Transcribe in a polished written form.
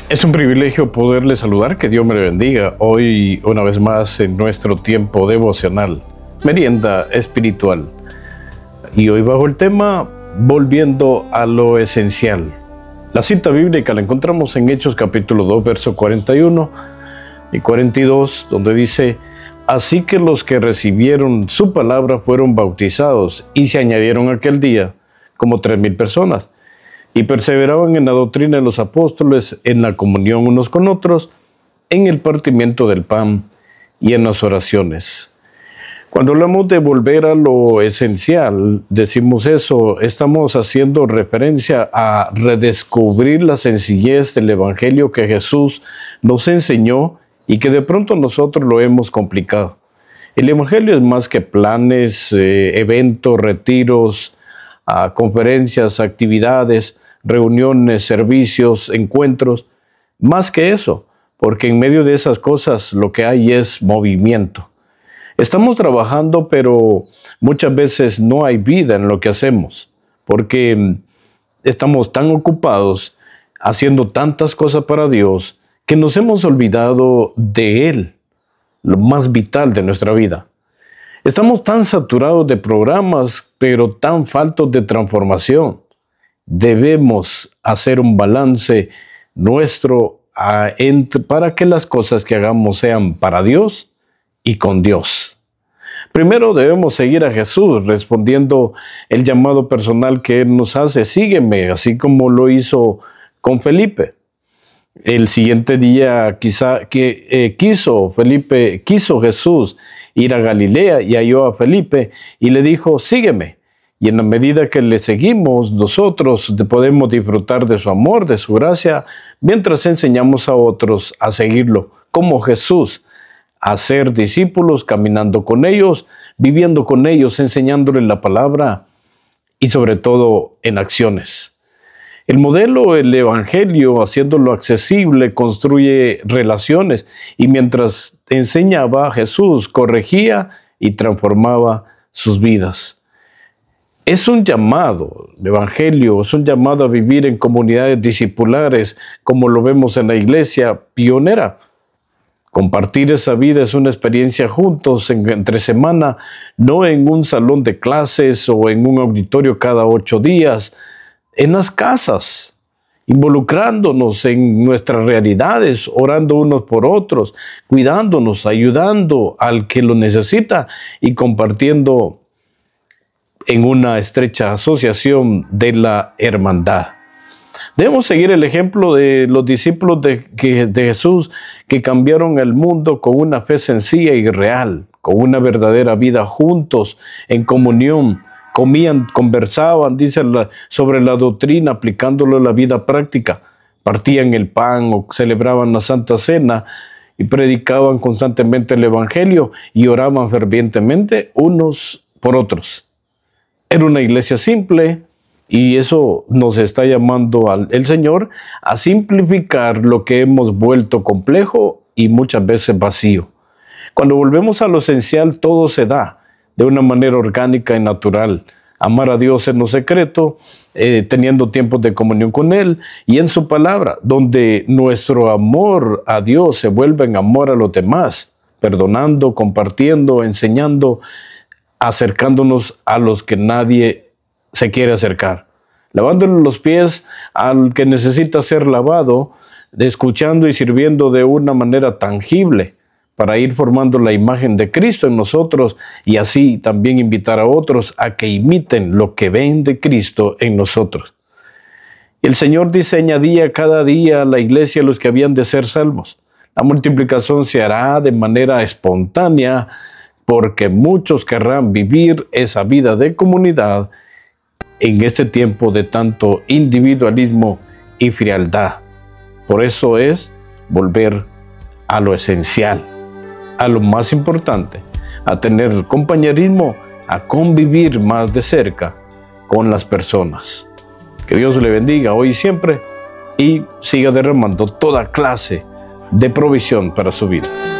Es un privilegio poderle saludar, que Dios me le bendiga. Hoy, una vez más, en nuestro tiempo devocional, merienda espiritual. Y hoy bajo el tema, volviendo a lo esencial. La cita bíblica la encontramos en Hechos capítulo 2, verso 41 y 42, donde dice: así que los que recibieron su palabra fueron bautizados, y se añadieron aquel día como 3,000 personas. Y perseveraban en la doctrina de los apóstoles, en la comunión unos con otros, en el partimiento del pan y en las oraciones. Cuando hablamos de volver a lo esencial, decimos eso, estamos haciendo referencia a redescubrir la sencillez del Evangelio que Jesús nos enseñó y que de pronto nosotros lo hemos complicado. El Evangelio es más que planes, eventos, retiros, conferencias, actividades, reuniones, servicios, encuentros, más que eso, porque en medio de esas cosas lo que hay es movimiento. Estamos trabajando, pero muchas veces no hay vida en lo que hacemos, porque estamos tan ocupados haciendo tantas cosas para Dios que nos hemos olvidado de Él, lo más vital de nuestra vida. Estamos tan saturados de programas, pero tan faltos de transformación. Debemos hacer un balance nuestro para que las cosas que hagamos sean para Dios y con Dios. Primero debemos seguir a Jesús respondiendo el llamado personal que Él nos hace: sígueme, así como lo hizo con Felipe. El siguiente día quiso Jesús ir a Galilea y halló a Felipe y le dijo: sígueme. Y en la medida que le seguimos, nosotros podemos disfrutar de su amor, de su gracia, mientras enseñamos a otros a seguirlo, como Jesús, a ser discípulos, caminando con ellos, viviendo con ellos, enseñándoles la palabra y sobre todo en acciones. El modelo, el Evangelio, haciéndolo accesible, construye relaciones, y mientras enseñaba, Jesús corregía y transformaba sus vidas. Es un llamado, el Evangelio es un llamado a vivir en comunidades discipulares, como lo vemos en la iglesia pionera. Compartir esa vida es una experiencia juntos entre semana, no en un salón de clases o en un auditorio cada 8 días, en las casas, involucrándonos en nuestras realidades, orando unos por otros, cuidándonos, ayudando al que lo necesita y compartiendo en una estrecha asociación de la hermandad. Debemos seguir el ejemplo de los discípulos de Jesús, que cambiaron el mundo con una fe sencilla y real, con una verdadera vida juntos, en comunión. Comían, conversaban, sobre la doctrina, aplicándolo a la vida práctica. Partían el pan o celebraban la Santa Cena y predicaban constantemente el Evangelio y oraban fervientemente unos por otros. Era una iglesia simple, y eso nos está llamando el Señor a simplificar lo que hemos vuelto complejo y muchas veces vacío. Cuando volvemos a lo esencial, todo se da de una manera orgánica y natural. Amar a Dios en lo secreto, teniendo tiempos de comunión con Él y en su palabra, donde nuestro amor a Dios se vuelve en amor a los demás, perdonando, compartiendo, enseñando, acercándonos a los que nadie se quiere acercar, lavándole los pies al que necesita ser lavado, escuchando y sirviendo de una manera tangible para ir formando la imagen de Cristo en nosotros, y así también invitar a otros a que imiten lo que ven de Cristo en nosotros. Y el Señor dice: añadía cada día a la iglesia los que habían de ser salvos. La multiplicación se hará de manera espontánea, porque muchos querrán vivir esa vida de comunidad en este tiempo de tanto individualismo y frialdad. Por eso es volver a lo esencial, a lo más importante, a tener compañerismo, a convivir más de cerca con las personas. Que Dios le bendiga hoy y siempre, y siga derramando toda clase de provisión para su vida.